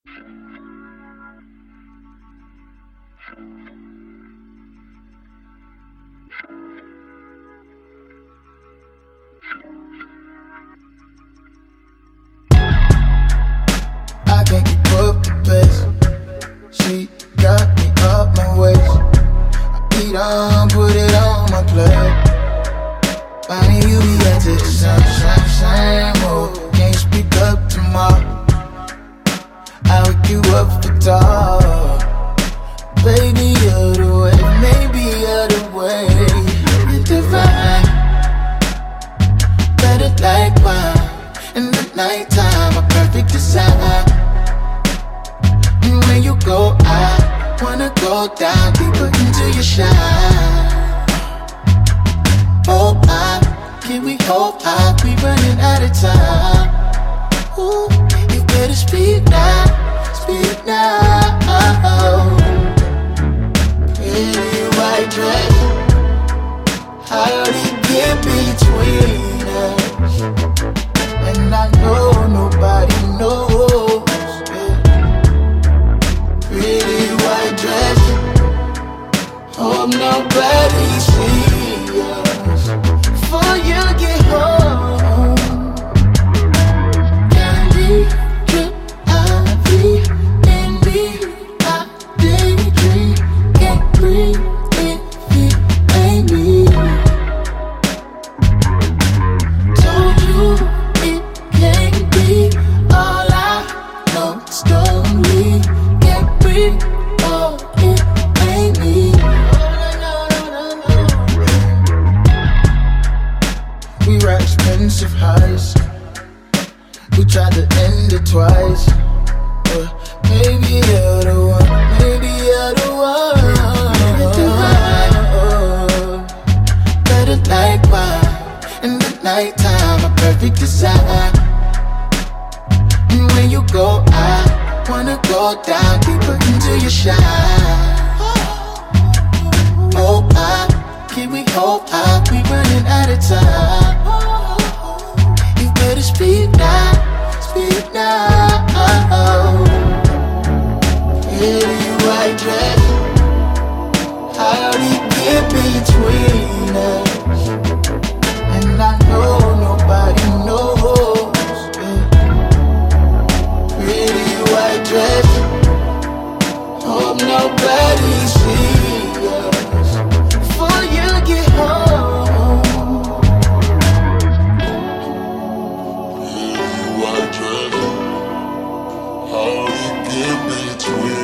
I can't keep up the pace. She got me up my waist. I eat on, put it on my plate. Finding you be at the same, oh. Can't speak up tomorrow. I wake you up for talk. Baby, you're the way, maybe you're the way. You're divine, better like wine. In the nighttime, a perfect design. And when you go, I wanna go down deeper into your shine. Oh, can we hope we running out of time? Ooh, you better speak now, speak now. Pretty white dress, how do you get between us? And I know nobody knows. Pretty white dress, hope nobody sees us before you get home. Candy drip, IV in me, I daydream. Can't breathe if it ain't me. Told you it can't be all I know. It's lonely. Can't breathe, oh, it ain't me. We were expensive highs. We tried to end it twice. Maybe you're the one, maybe you're the one. Better like wine. In the nighttime, a perfect design. And when you go, I wanna go down deeper into your shine. Oh, can we hope we running out of time? You better speak now, speak now. Pretty white dress, how do you get between us? And I know nobody knows. Pretty white dress, hope nobody sees us before you get home. Pretty white dress, how do you get between